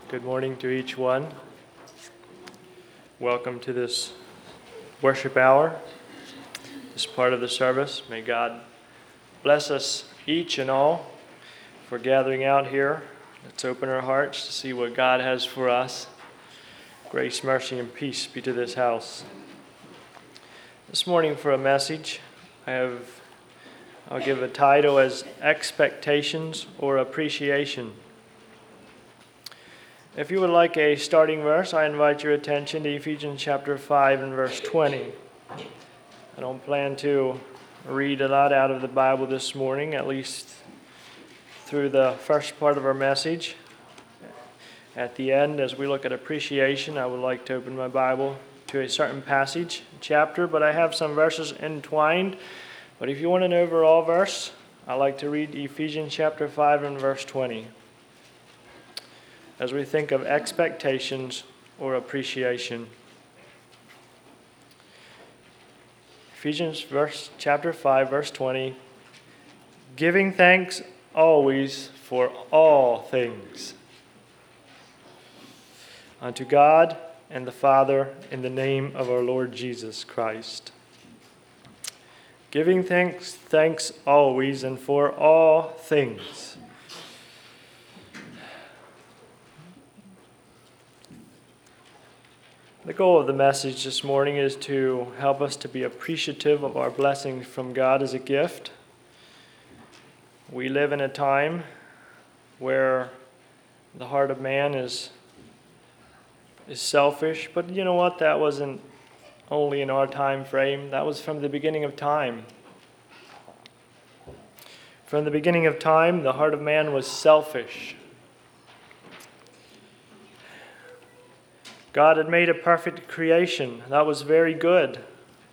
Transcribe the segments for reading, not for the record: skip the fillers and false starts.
Good morning to each one. Welcome to this worship hour, this part of the service. May God bless us each and all for gathering out here. Let's open our hearts to see what God has for us. Grace, mercy, and peace be to this house. This morning for a message, I'll give a title as Expectations or Appreciation. If you would like a starting verse, I invite your attention to Ephesians chapter 5 and verse 20. I don't plan to read a lot out of the Bible this morning, at least through the first part of our message. At the end, as we look at appreciation, I would like to open my Bible to a certain passage, chapter, but I have some verses entwined. But if you want an overall verse, I like to read Ephesians chapter 5 and verse 20. As we think of expectations or appreciation. Ephesians chapter 5, verse 20. Giving thanks always for all things unto God and the Father in the name of our Lord Jesus Christ. Giving thanks always and for all things. The goal of the message this morning is to help us to be appreciative of our blessings from God as a gift. We live in a time where the heart of man is selfish, but you know what? That wasn't only in our time frame. That was from the beginning of time. From the beginning of time, the heart of man was selfish. God had made a perfect creation. That was very good.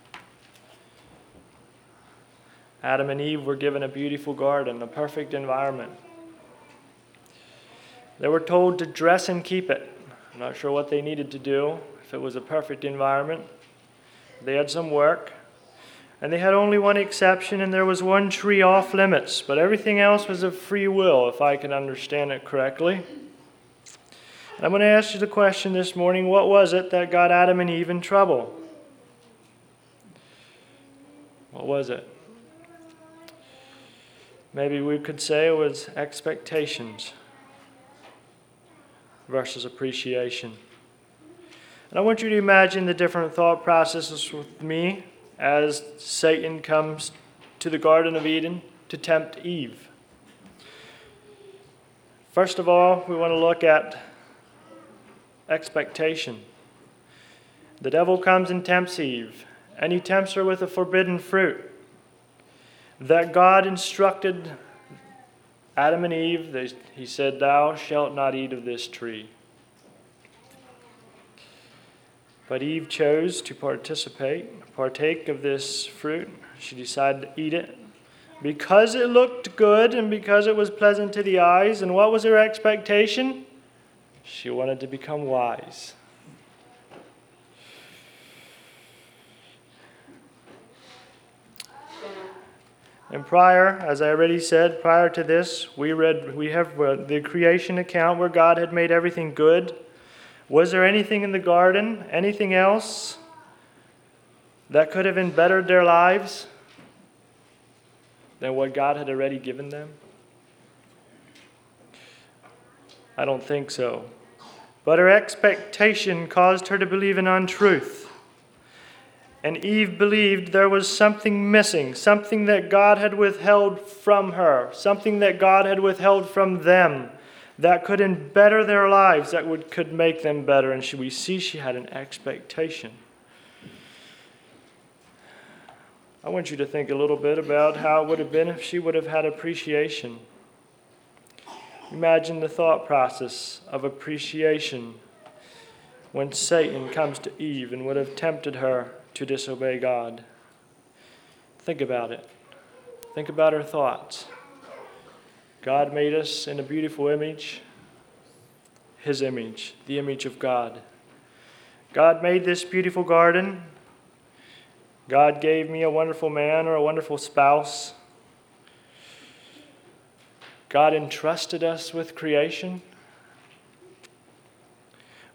Adam and Eve were given a beautiful garden, a perfect environment. They were told to dress and keep it. I'm not sure what they needed to do if it was a perfect environment. They had some work. And they had only one exception, and there was one tree off limits. But everything else was of free will, if I can understand it correctly. I'm going to ask you the question this morning, what was it that got Adam and Eve in trouble? What was it? Maybe we could say it was expectations versus appreciation. And I want you to imagine the different thought processes with me as Satan comes to the Garden of Eden to tempt Eve. First of all, we want to look at expectation. The devil comes and tempts Eve, and he tempts her with a forbidden fruit that God instructed Adam and Eve. He said, "Thou shalt not eat of this tree." But Eve chose to partake of this fruit. She decided to eat it because it looked good and because it was pleasant to the eyes. And what was her expectation? She wanted to become wise. And as I already said, prior to this, we have the creation account where God had made everything good. Was there anything in the garden, anything else that could have embittered their lives than what God had already given them? I don't think so. But her expectation caused her to believe an untruth. And Eve believed there was something missing, something that God had withheld from her, something that God had withheld from them that could better their lives, that could make them better. And we see she had an expectation. I want you to think a little bit about how it would have been if she would have had appreciation. Imagine the thought process of appreciation when Satan comes to Eve and would have tempted her to disobey God. Think about it. Think about her thoughts. God made us in a beautiful image, His image, the image of God. God made this beautiful garden. God gave me a wonderful man or a wonderful spouse. God entrusted us with creation.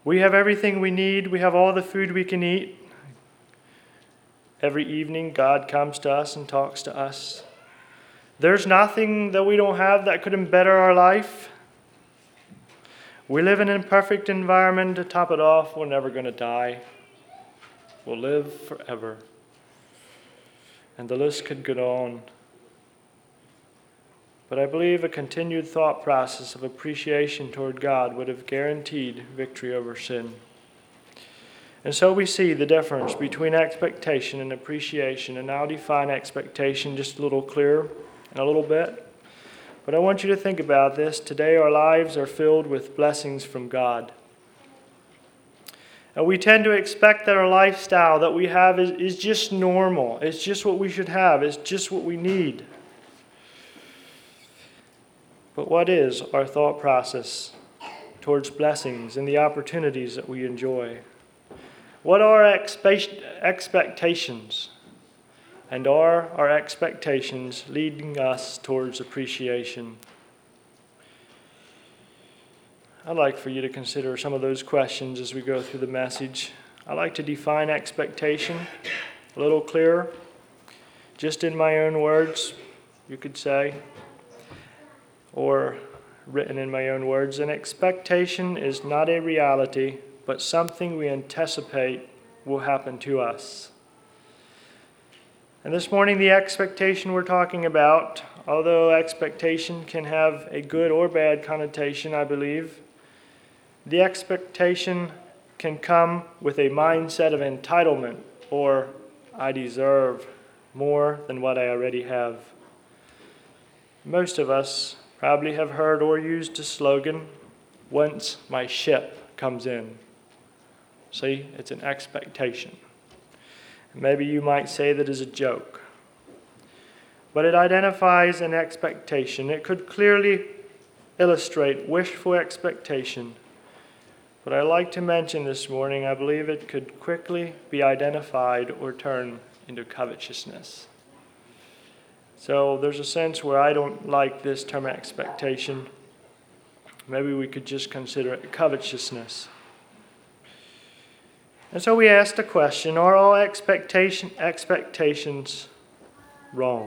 We have everything we need. We have all the food we can eat. Every evening, God comes to us and talks to us. There's nothing that we don't have that could better our life. We live in an imperfect environment. To top it off, we're never going to die. We'll live forever. And the list could go on. But I believe a continued thought process of appreciation toward God would have guaranteed victory over sin. And so we see the difference between expectation and appreciation. And I'll define expectation just a little clearer in a little bit. But I want you to think about this. Today our lives are filled with blessings from God. And we tend to expect that our lifestyle that we have is just normal. It's just what we should have. It's just what we need. But what is our thought process towards blessings and the opportunities that we enjoy? What are our expectations? And are our expectations leading us towards appreciation? I'd like for you to consider some of those questions as we go through the message. I'd like to define expectation a little clearer. Just in my own words, you could say, or written in my own words, an expectation is not a reality, but something we anticipate will happen to us. And this morning, the expectation we're talking about, although expectation can have a good or bad connotation, I believe, the expectation can come with a mindset of entitlement, or I deserve more than what I already have. Most of us probably have heard or used the slogan, once my ship comes in. See, it's an expectation. Maybe you might say that as a joke. But it identifies an expectation. It could clearly illustrate wishful expectation. But I'd like to mention this morning, I believe it could quickly be identified or turn into covetousness. So there's a sense where I don't like this term expectation. Maybe we could just consider it covetousness. And so we asked the question, are all expectations wrong?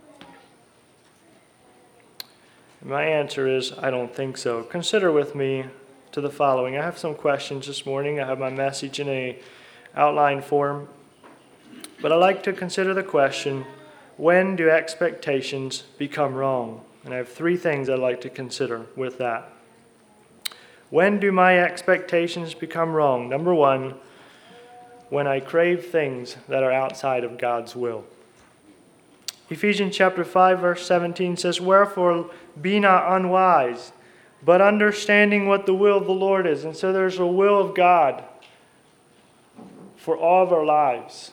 And my answer is, I don't think so. Consider with me to the following. I have some questions this morning. I have my message in an outline form. But I'd like to consider the question, when do expectations become wrong? And I have three things I'd like to consider with that. When do my expectations become wrong? Number one, when I crave things that are outside of God's will. Ephesians chapter 5, verse 17 says, wherefore be not unwise, but understanding what the will of the Lord is. And so there's a will of God for all of our lives.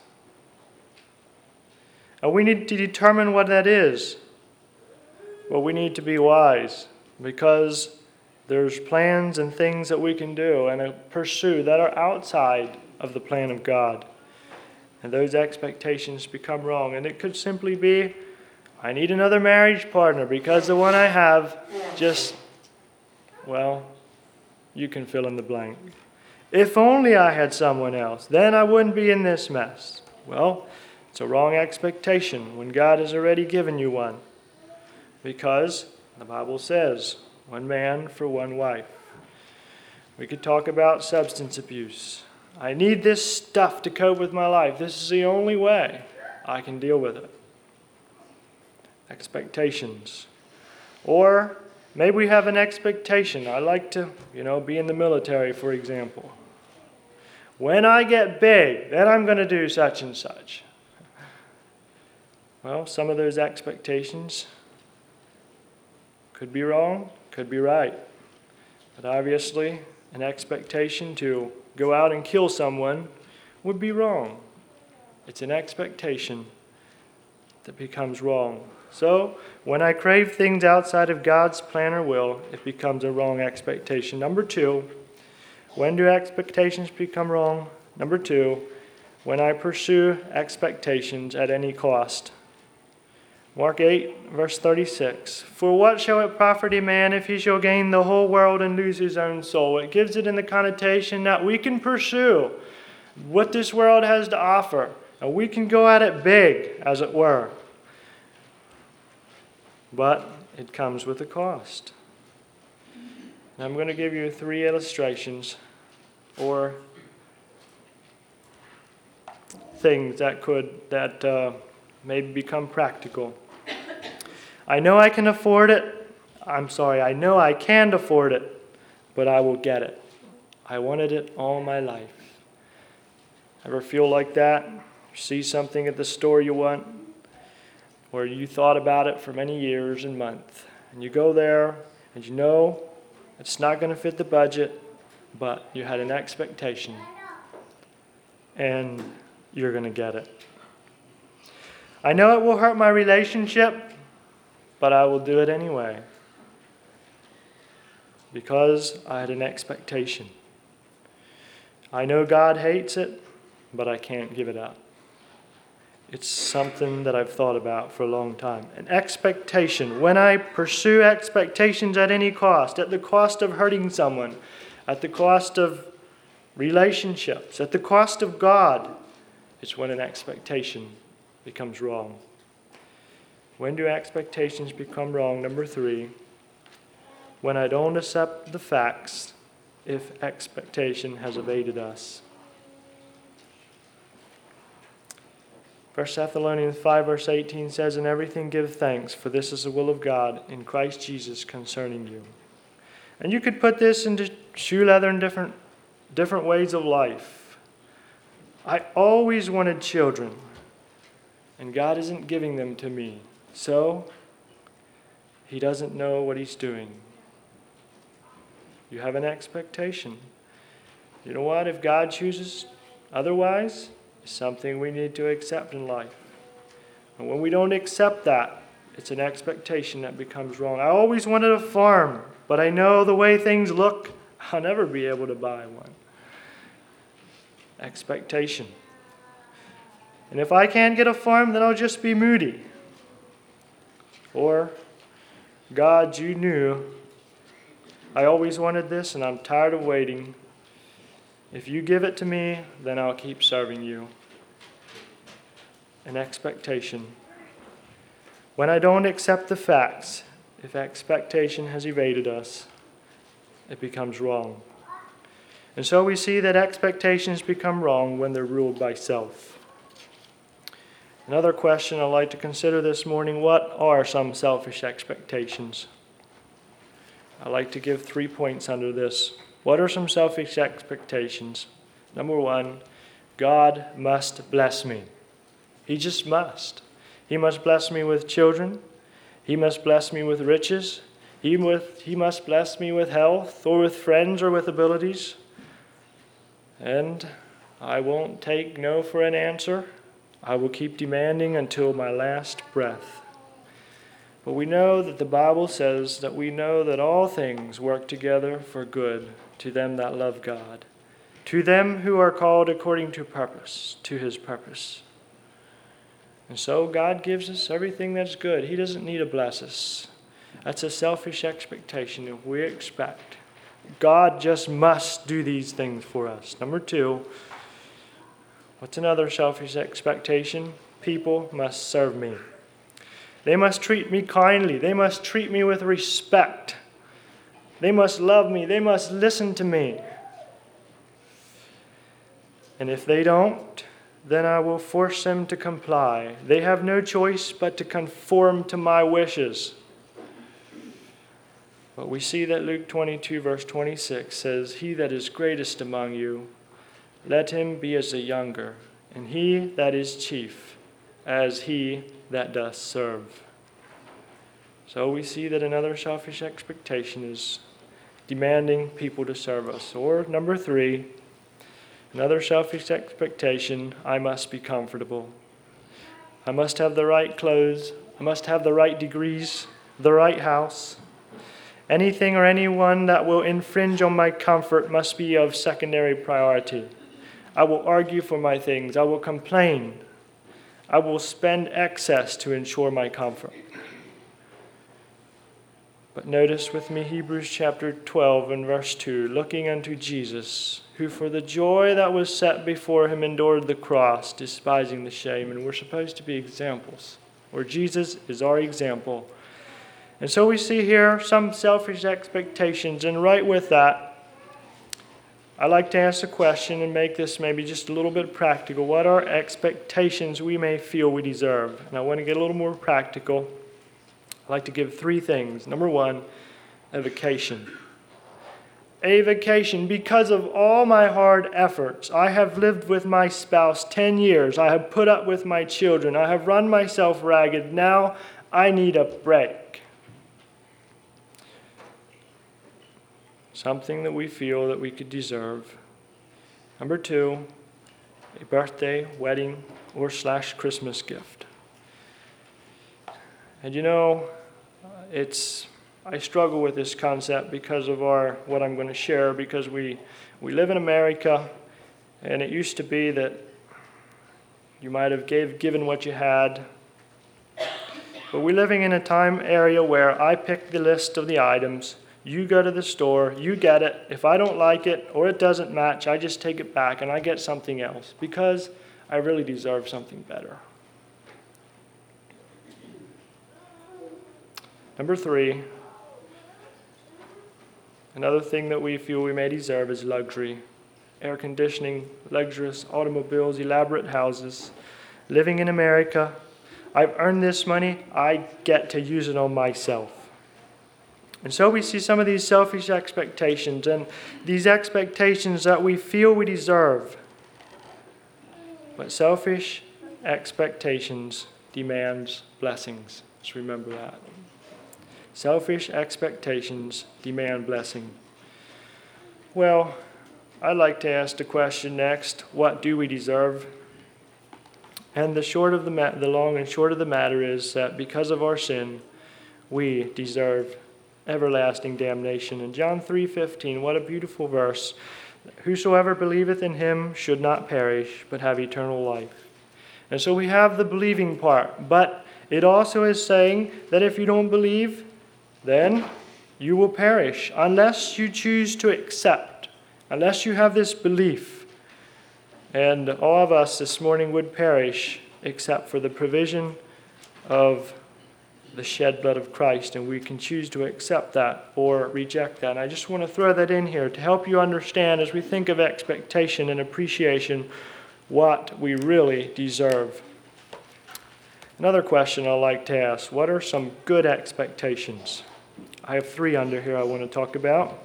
And we need to determine what that is. Well, we need to be wise, because there's plans and things that we can do and pursue that are outside of the plan of God. And those expectations become wrong. And it could simply be, I need another marriage partner because the one I have just, well, you can fill in the blank. If only I had someone else, then I wouldn't be in this mess. Well, it's a wrong expectation when God has already given you one. Because the Bible says, one man for one wife. We could talk about substance abuse. I need this stuff to cope with my life. This is the only way I can deal with it. Expectations. Or maybe we have an expectation. I like to, be in the military, for example. When I get big, then I'm going to do such and such. Well, some of those expectations could be wrong, could be right. But obviously, an expectation to go out and kill someone would be wrong. It's an expectation that becomes wrong. So, when I crave things outside of God's plan or will, it becomes a wrong expectation. Number two, when do expectations become wrong? Number two, when I pursue expectations at any cost. Mark 8, verse 36. For what shall it profit a man if he shall gain the whole world and lose his own soul? It gives it in the connotation that we can pursue what this world has to offer, and we can go at it big, as it were. But it comes with a cost. And I'm going to give you 3 illustrations or things that maybe become practical. I know I can afford it. I know I can't afford it, but I will get it. I wanted it all my life. Ever feel like that? You see something at the store you want, or you thought about it for many years and months, and you go there, and you know it's not going to fit the budget, but you had an expectation, and you're going to get it. I know it will hurt my relationship, but I will do it anyway because I had an expectation. I know God hates it, but I can't give it up. It's something that I've thought about for a long time. An expectation. When I pursue expectations at any cost, at the cost of hurting someone, at the cost of relationships, at the cost of God, it's when an expectation becomes wrong. When do expectations become wrong? Number 3, when I don't accept the facts if expectation has evaded us. 1 Thessalonians 5 verse 18 says, "In everything give thanks, for this is the will of God in Christ Jesus concerning you." And you could put this into shoe leather in different ways of life. I always wanted children, and God isn't giving them to me. So, He doesn't know what He's doing. You have an expectation. You know what? If God chooses otherwise, it's something we need to accept in life. And when we don't accept that, it's an expectation that becomes wrong. I always wanted a farm, but I know the way things look, I'll never be able to buy one. Expectation. And if I can't get a farm, then I'll just be moody. Or, God, you knew I always wanted this and I'm tired of waiting. If you give it to me, then I'll keep serving you. An expectation. When I don't accept the facts, if expectation has evaded us, it becomes wrong. And so we see that expectations become wrong when they're ruled by self. Another question I'd like to consider this morning, what are some selfish expectations? I'd like to give 3 points under this. What are some selfish expectations? Number 1, God must bless me. He just must. He must bless me with children. He must bless me with riches. He must bless me with health or with friends or with abilities. And I won't take no for an answer. I will keep demanding until my last breath. But we know that the Bible says that we know that all things work together for good to them that love God, to them who are called according to purpose, to His purpose. And so God gives us everything that's good. He doesn't need to bless us. That's a selfish expectation that we expect. God just must do these things for us. Number 2, what's another selfish expectation? People must serve me. They must treat me kindly. They must treat me with respect. They must love me. They must listen to me. And if they don't, then I will force them to comply. They have no choice but to conform to my wishes. But we see that Luke 22 verse 26 says, "He that is greatest among you, let him be as a younger, and he that is chief, as he that doth serve." So we see that another selfish expectation is demanding people to serve us. Or number 3, another selfish expectation, I must be comfortable. I must have the right clothes. I must have the right degrees, the right house. Anything or anyone that will infringe on my comfort must be of secondary priority. I will argue for my things. I will complain. I will spend excess to ensure my comfort. But notice with me Hebrews chapter 12 and verse 2, looking unto Jesus, who for the joy that was set before him endured the cross, despising the shame. And we're supposed to be examples, or Jesus is our example. And so we see here some selfish expectations, and right with that, I like to ask a question and make this maybe just a little bit practical. What are expectations we may feel we deserve? And I want to get a little more practical. I like to give three things. Number one, a vacation. A vacation. Because of all my hard efforts, I have lived with my spouse 10 years. I have put up with my children. I have run myself ragged. Now I need a break. Something that we feel that we could deserve. Number two, a birthday, wedding, or / Christmas gift. And you know, I struggle with this concept because of what I'm going to share, because we live in America, and it used to be that you might have given what you had. But we're living in a time area where I pick the list of the items, you go to the store, you get it. If I don't like it or it doesn't match, I just take it back and I get something else because I really deserve something better. Number three, another thing that we feel we may deserve is luxury. Air conditioning, luxurious automobiles, elaborate houses. Living in America, I've earned this money, I get to use it on myself. And so we see some of these selfish expectations, and these expectations that we feel we deserve. But selfish expectations demands blessings. Just remember that. Selfish expectations demand blessing. Well, I'd like to ask the question next, what do we deserve? And the long and short of the matter is that because of our sin, we deserve everlasting damnation. In John 3:15, what a beautiful verse. Whosoever believeth in him should not perish, but have eternal life. And so we have the believing part, but it also is saying that if you don't believe, then you will perish unless you choose to accept, unless you have this belief. And all of us this morning would perish except for the provision of the shed blood of Christ, and we can choose to accept that or reject that. And I just want to throw that in here to help you understand as we think of expectation and appreciation what we really deserve. Another question I like to ask, what are some good expectations? I have three under here I want to talk about.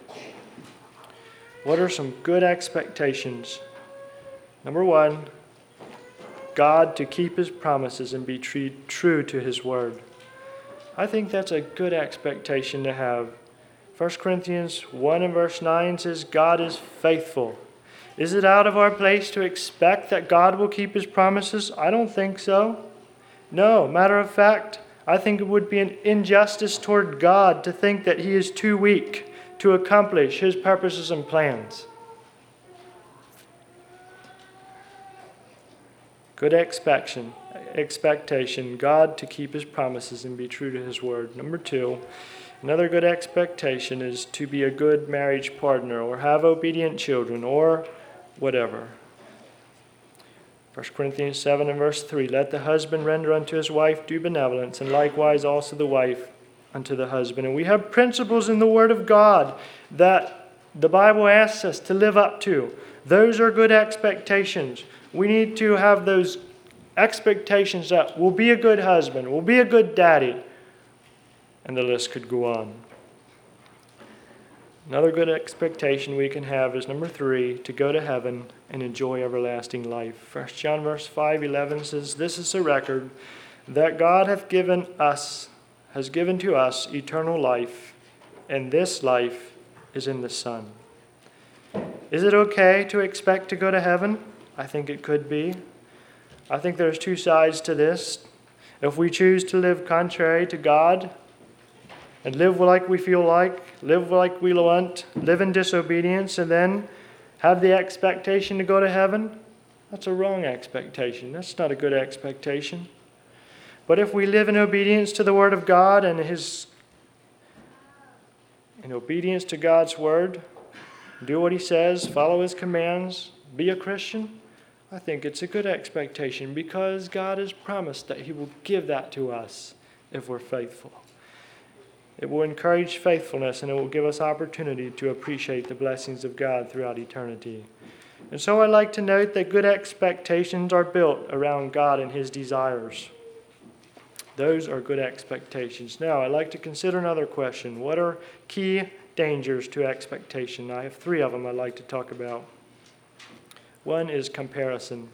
What are some good expectations? Number one, God to keep his promises and be true to his word. I think that's a good expectation to have. 1 Corinthians 1 and verse 9 says, God is faithful. Is it out of our place to expect that God will keep his promises? I don't think so. No, matter of fact, I think it would be an injustice toward God to think that he is too weak to accomplish his purposes and plans. Good expectation, God to keep his promises and be true to his word. Number two, another good expectation is to be a good marriage partner or have obedient children or whatever. 1 Corinthians 7 and verse 3, let the husband render unto his wife due benevolence, and likewise also the wife unto the husband. And we have principles in the Word of God that the Bible asks us to live up to. Those are good expectations. We need to have those expectations that we'll be a good husband, we'll be a good daddy, and the list could go on. Another good expectation we can have is number three, to go to heaven and enjoy everlasting life. 1 John verse 5:11 says, this is the record that God has given to us eternal life, and this life is in the Son. Is it okay to expect to go to heaven? I think it could be. I think there's two sides to this. If we choose to live contrary to God and live like we feel like, live like we want, live in disobedience, and then have the expectation to go to heaven, That's a wrong expectation. That's not a good expectation. But if we live in obedience to the Word of God and in obedience to God's Word, do what He says, follow His commands, be a Christian, I think it's a good expectation because God has promised that He will give that to us if we're faithful. It will encourage faithfulness and it will give us opportunity to appreciate the blessings of God throughout eternity. And so I'd like to note that good expectations are built around God and His desires. Those are good expectations. Now, I'd like to consider another question. What are key dangers to expectation? I have 3 of them I'd like to talk about. One is comparison.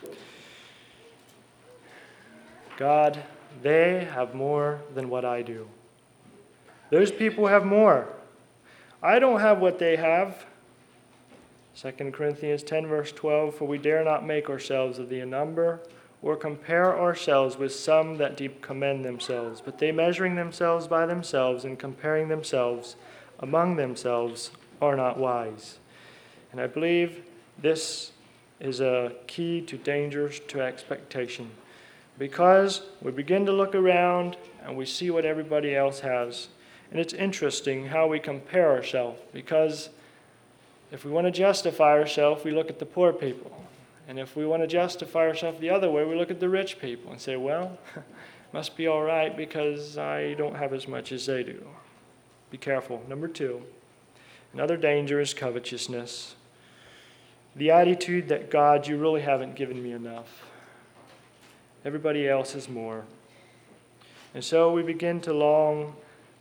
God, they have more than what I do. Those people have more. I don't have what they have. 2 Corinthians 10 verse 12, for we dare not make ourselves of the number or compare ourselves with some that do commend themselves, but they measuring themselves by themselves and comparing themselves among themselves are not wise. And I believe this is a key to dangers to expectation, because we begin to look around and we see what everybody else has. And it's interesting how we compare ourselves, because if we want to justify ourselves, we look at the poor people. And if we want to justify ourselves the other way, we look at the rich people and say, well, must be all right because I don't have as much as they do. Be careful. Number 2, another danger is covetousness. The attitude that, God, you really haven't given me enough. Everybody else has more. And so we begin to long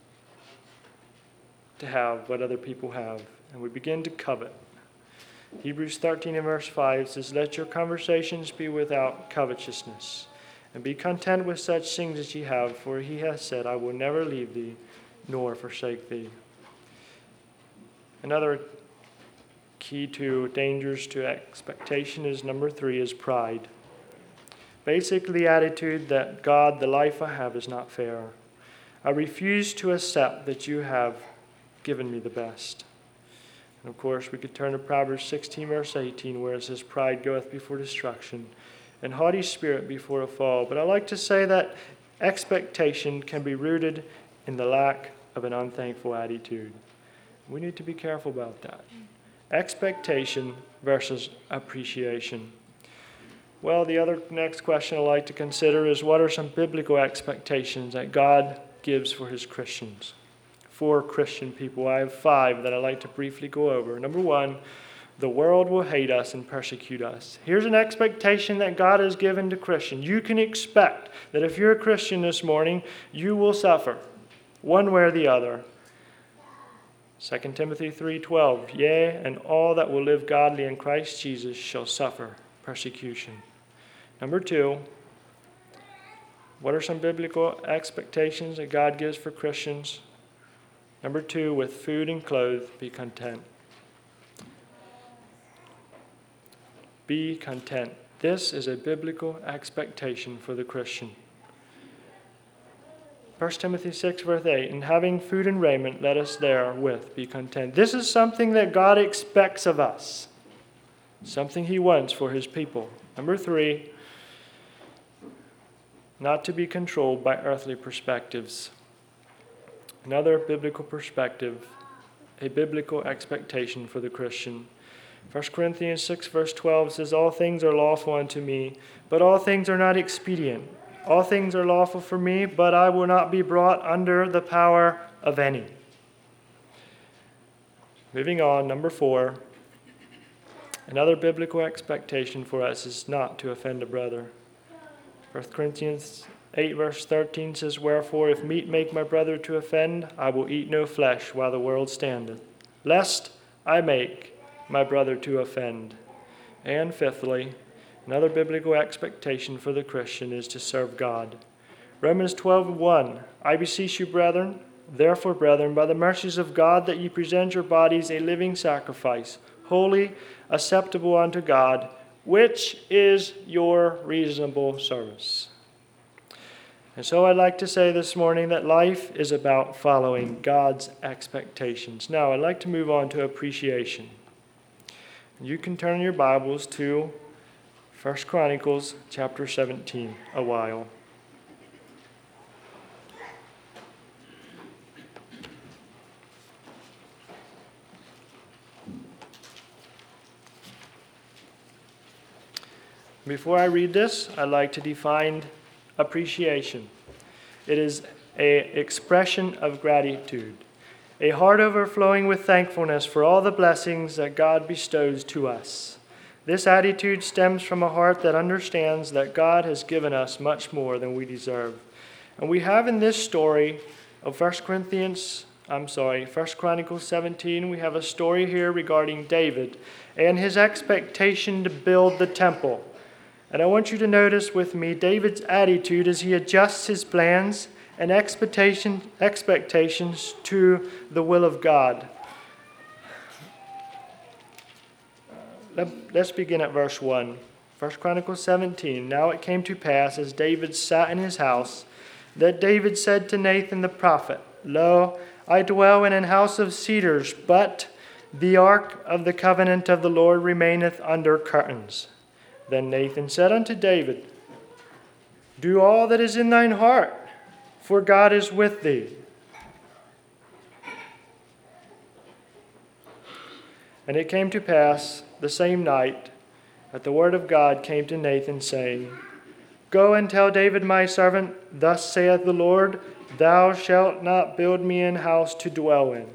to have what other people have, and we begin to covet. Hebrews 13 and verse 5 says, let your conversations be without covetousness, and be content with such things as ye have, for He has said, I will never leave thee, nor forsake thee. Another key to dangers to expectation is number 3 is pride. Basically, the attitude that, God, the life I have is not fair. I refuse to accept that you have given me the best. And of course, we could turn to Proverbs 16, verse 18, where it says, pride goeth before destruction, and haughty spirit before a fall. But I like to say that expectation can be rooted in the lack of an unthankful attitude. We need to be careful about that. Expectation versus appreciation. Well, the other next question I'd like to consider is, what are some biblical expectations that God gives for His Christians? For Christian people. I have 5 that I'd like to briefly go over. Number 1, the world will hate us and persecute us. Here's an expectation that God has given to Christians. You can expect that if you're a Christian this morning, you will suffer one way or the other. 2 Timothy 3:12, yea, and all that will live godly in Christ Jesus shall suffer persecution. Number 2, what are some biblical expectations that God gives for Christians? Number 2, with food and clothes, be content. Be content. This is a biblical expectation for the Christian. 1 Timothy 6, verse 8, and having food and raiment, let us therewith be content. This is something that God expects of us, something He wants for His people. Number 3, not to be controlled by earthly perspectives. Another biblical perspective, a biblical expectation for the Christian. 1 Corinthians 6, verse 12 says, all things are lawful unto me, but all things are not expedient. All things are lawful for me, but I will not be brought under the power of any. Moving on, number 4. Another biblical expectation for us is not to offend a brother. 1 Corinthians 8 verse 13 says, wherefore, if meat make my brother to offend, I will eat no flesh while the world standeth, lest I make my brother to offend. And fifthly, another biblical expectation for the Christian is to serve God. Romans 12:1, I beseech you, brethren, therefore, brethren, by the mercies of God, that ye present your bodies a living sacrifice, holy, acceptable unto God, which is your reasonable service. And so I'd like to say this morning that life is about following God's expectations. Now, I'd like to move on to appreciation. You can turn your Bibles to 1 Chronicles chapter 17 a while. Before I read this, I'd like to define appreciation. It is an expression of gratitude, a heart overflowing with thankfulness for all the blessings that God bestows to us. This attitude stems from a heart that understands that God has given us much more than we deserve. And we have in this story of 1 Chronicles 17, we have a story here regarding David and his expectation to build the temple. And I want you to notice with me David's attitude as he adjusts his plans and expectations to the will of God. Let's begin at verse 1. 1 Chronicles 17. Now it came to pass, as David sat in his house, that David said to Nathan the prophet, Lo, I dwell in an house of cedars, but the ark of the covenant of the Lord remaineth under curtains. Then Nathan said unto David, Do all that is in thine heart, for God is with thee. And it came to pass the same night that the word of God came to Nathan, saying, Go and tell David my servant, Thus saith the Lord, Thou shalt not build me an house to dwell in.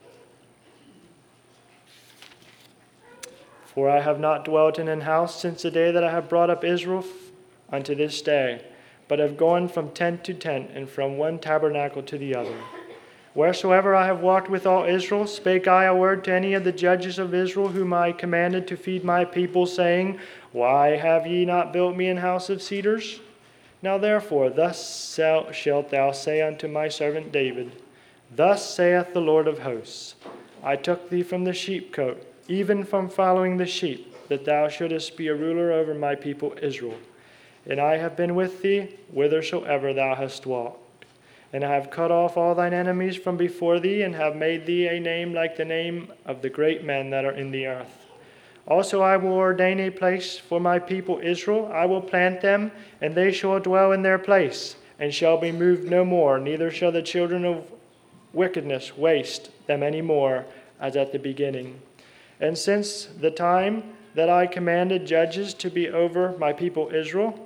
For I have not dwelt in an house since the day that I have brought up Israel unto this day, but have gone from tent to tent, and from one tabernacle to the other. Wheresoever I have walked with all Israel, spake I a word to any of the judges of Israel, whom I commanded to feed my people, saying, Why have ye not built me an house of cedars? Now therefore, thus shalt thou say unto my servant David, Thus saith the Lord of hosts, I took thee from the sheepcote, even from following the sheep, that thou shouldest be a ruler over my people Israel. And I have been with thee whithersoever thou hast walked. And I have cut off all thine enemies from before thee, and have made thee a name like the name of the great men that are in the earth. Also I will ordain a place for my people Israel. I will plant them, and they shall dwell in their place, and shall be moved no more, neither shall the children of wickedness waste them any more, as at the beginning. And since the time that I commanded judges to be over my people Israel,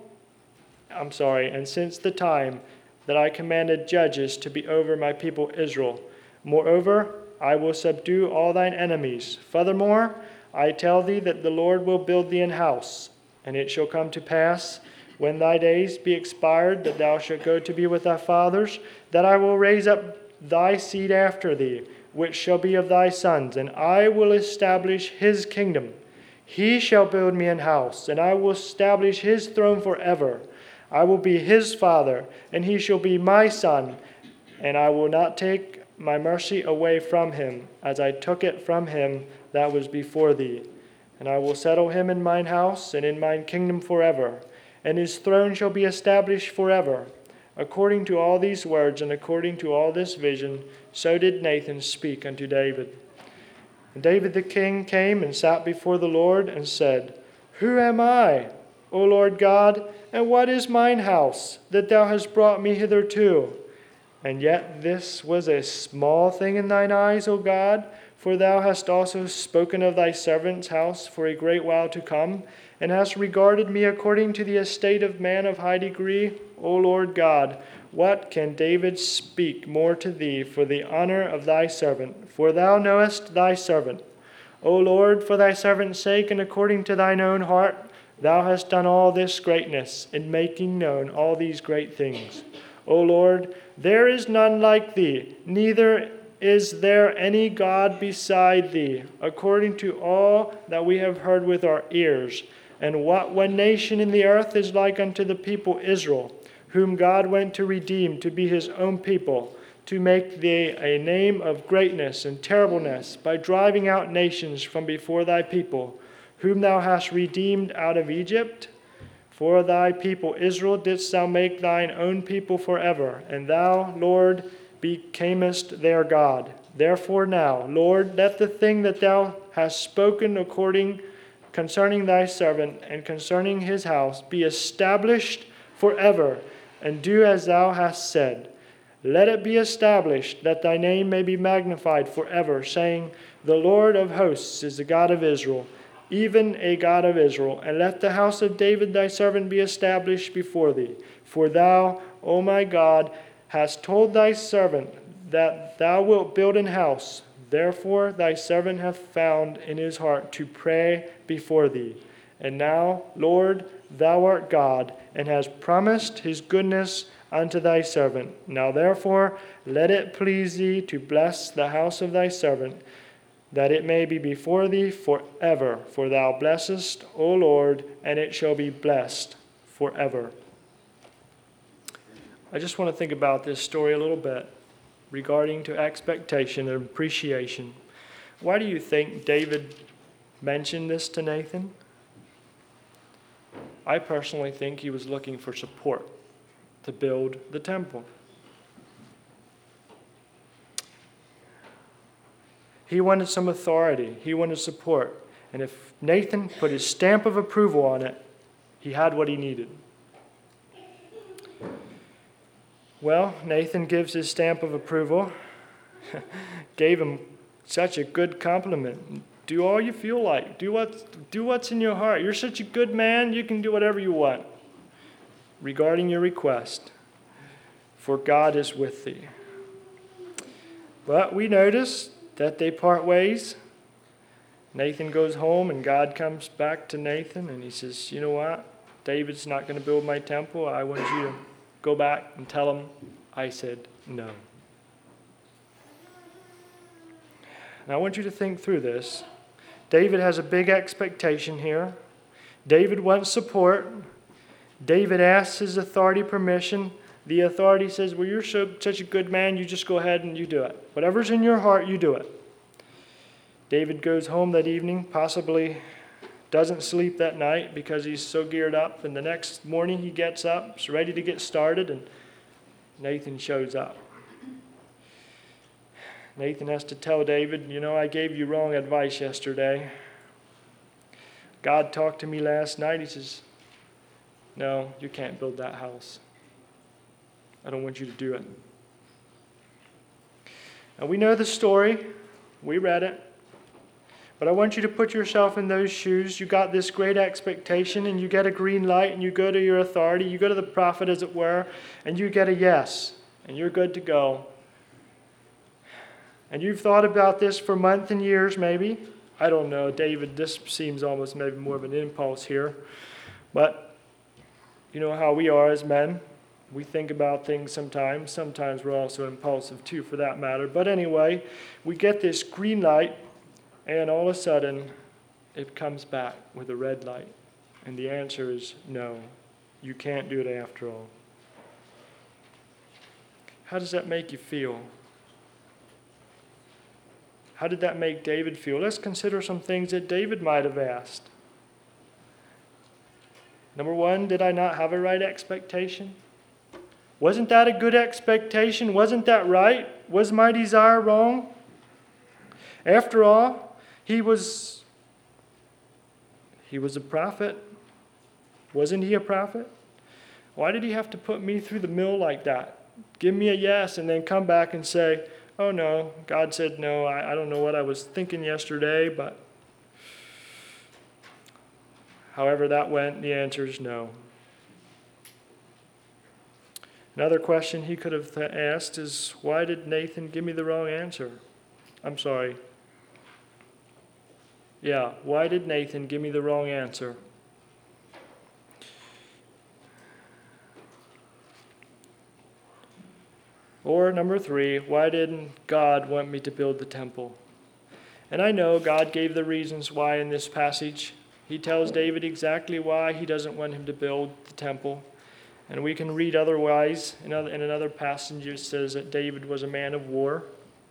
and since the time that I commanded judges to be over my people Israel, moreover, I will subdue all thine enemies. Furthermore, I tell thee that the Lord will build thee an house, and it shall come to pass, when thy days be expired, that thou shalt go to be with thy fathers, that I will raise up thy seed after thee, which shall be of thy sons, and I will establish his kingdom. He shall build me an house, and I will establish his throne forever. I will be his father, and he shall be my son, and I will not take my mercy away from him, as I took it from him that was before thee. And I will settle him in mine house, and in mine kingdom forever, and his throne shall be established forever. According to all these words, and according to all this vision, so did Nathan speak unto David. And David the king came and sat before the Lord, and said, Who am I, O Lord God, and what is mine house, that thou hast brought me hitherto? And yet this was a small thing in thine eyes, O God, for thou hast also spoken of thy servant's house for a great while to come, and hast regarded me according to the estate of man of high degree. O Lord God, what can David speak more to thee for the honor of thy servant? For thou knowest thy servant. O Lord, for thy servant's sake, and according to thine own heart, thou hast done all this greatness in making known all these great things. O Lord, there is none like thee, neither is there any God beside thee, according to all that we have heard with our ears. And what one nation in the earth is like unto the people Israel, whom God went to redeem to be his own people, to make thee a name of greatness and terribleness, by driving out nations from before thy people, whom thou hast redeemed out of Egypt? For thy people Israel didst thou make thine own people forever, and thou, Lord, becamest their God. Therefore now, Lord, let the thing that thou hast spoken according concerning thy servant and concerning his house be established forever, and do as thou hast said. Let it be established, that thy name may be magnified forever, saying, The Lord of hosts is the God of Israel, even a God of Israel. And let the house of David thy servant be established before thee. For thou, O my God, hast told thy servant that thou wilt build an house. Therefore thy servant hath found in his heart to pray before thee. And now, Lord, thou art God, and hast promised his goodness unto thy servant. Now therefore let it please thee to bless the house of thy servant, that it may be before thee forever. For thou blessest, O Lord, and it shall be blessed forever. I just want to think about this story a little bit regarding to expectation and appreciation. Why do you think David mentioned this to Nathan? I personally think he was looking for support to build the temple. He wanted some authority. He wanted support. And if Nathan put his stamp of approval on it, he had what he needed. Well, Nathan gives his stamp of approval, gave him such a good compliment. Do all you feel like. Do what's in your heart. You're such a good man, you can do whatever you want regarding your request, for God is with thee. But we notice that they part ways. Nathan goes home, and God comes back to Nathan, and he says, you know what? David's not going to build my temple. I want you to go back and tell him I said no. And I want you to think through this. David has a big expectation here. David wants support. David asks his authority permission. The authority says, well, you're such a good man, you just go ahead and you do it. Whatever's in your heart, you do it. David goes home that evening, possibly doesn't sleep that night because he's so geared up. And the next morning he gets up, is ready to get started, and Nathan shows up. Nathan has to tell David, I gave you wrong advice yesterday. God talked to me last night. He says, no, you can't build that house. I don't want you to do it. Now we know the story. We read it. But I want you to put yourself in those shoes. You got this great expectation, and you get a green light, and you go to your authority. You go to the prophet, as it were, and you get a yes, and you're good to go. And you've thought about this for months and years, maybe. I don't know, David, this seems almost maybe more of an impulse here. But you know how we are as men. We think about things sometimes. Sometimes we're also impulsive too, for that matter. But anyway, we get this green light, and all of a sudden, it comes back with a red light. And the answer is no, you can't do it after all. How does that make you feel? How did that make David feel? Let's consider some things that David might have asked. Number one, did I not have a right expectation? Wasn't that a good expectation? Wasn't that right? Was my desire wrong? After all, he was a prophet. Wasn't he a prophet? Why did he have to put me through the mill like that? Give me a yes and then come back and say, oh no, God said no. I don't know what I was thinking yesterday, but however that went, the answer is no. Another question he could have asked is, why did Nathan give me the wrong answer? I'm sorry. Yeah, why did Nathan give me the wrong answer? Or number three, why didn't God want me to build the temple? And I know God gave the reasons why in this passage. He tells David exactly why he doesn't want him to build the temple. And we can read otherwise. In another passage it says that David was a man of war.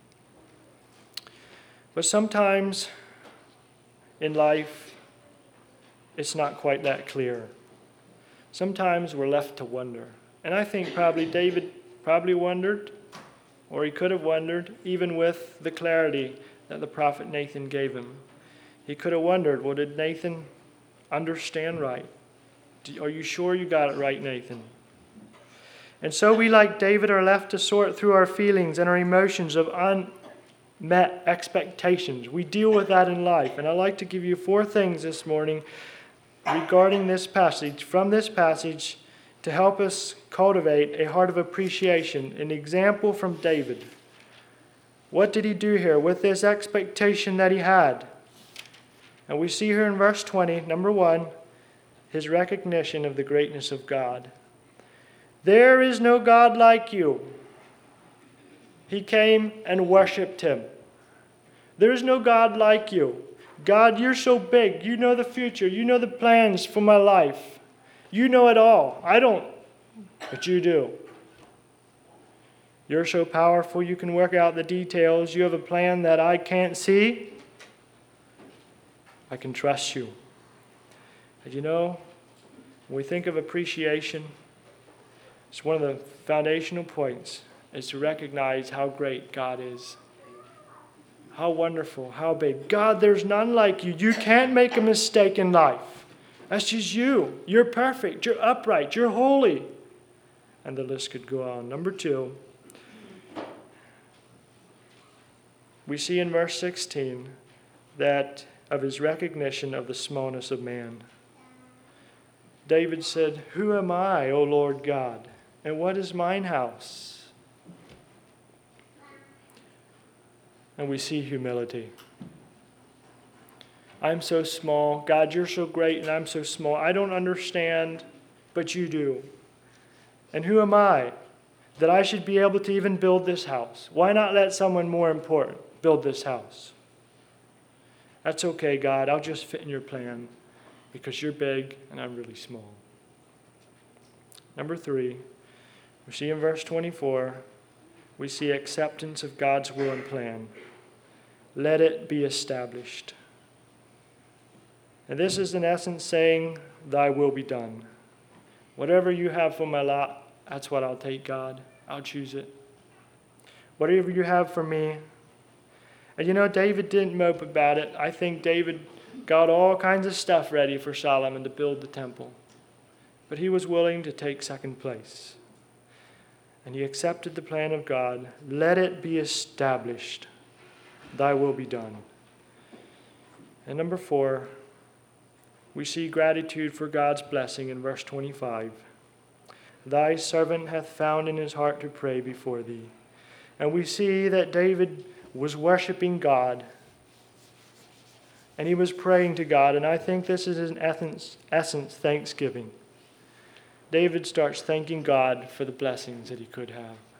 But sometimes in life, it's not quite that clear. Sometimes we're left to wonder. And I think probably David wondered, or he could have wondered, even with the clarity that the prophet Nathan gave him. He could have wondered, well, did Nathan understand right? Are you sure you got it right, Nathan? And so we, like David, are left to sort through our feelings and our emotions of unmet expectations. We deal with that in life. And I'd like to give you 4 things this morning regarding this passage, from this passage, to help us cultivate a heart of appreciation, an example from David. What did he do here with this expectation that he had? And we see here in verse 20, number 1, his recognition of the greatness of God. There is no God like you. He came and worshipped him. There is no God like you. God, you're so big. You know the future. You know the plans for my life. You know it all. I don't, but you do. You're so powerful, you can work out the details. You have a plan that I can't see. I can trust you. And you know, when we think of appreciation, it's one of the foundational points is to recognize how great God is. How wonderful, how big. God, there's none like you. You can't make a mistake in life. That's just you. You're perfect. You're upright. You're holy. And the list could go on. Number 2, we see in verse 16 that of his recognition of the smallness of man. David said, "Who am I, O Lord God? And what is mine house?" And we see humility. I'm so small. God, you're so great, and I'm so small. I don't understand, but you do. And who am I that I should be able to even build this house? Why not let someone more important build this house? That's okay, God. I'll just fit in your plan because you're big and I'm really small. Number 3, we see in verse 24, we see acceptance of God's will and plan. Let it be established. And this is in essence saying, thy will be done. Whatever you have for my lot, that's what I'll take, God. I'll choose it. Whatever you have for me. And you know, David didn't mope about it. I think David got all kinds of stuff ready for Solomon to build the temple. But he was willing to take second place. And he accepted the plan of God. Let it be established. Thy will be done. And number 4, we see gratitude for God's blessing in verse 25. Thy servant hath found in his heart to pray before thee. And we see that David was worshiping God. And he was praying to God. And I think this is in essence thanksgiving. David starts thanking God for the blessings that he could have.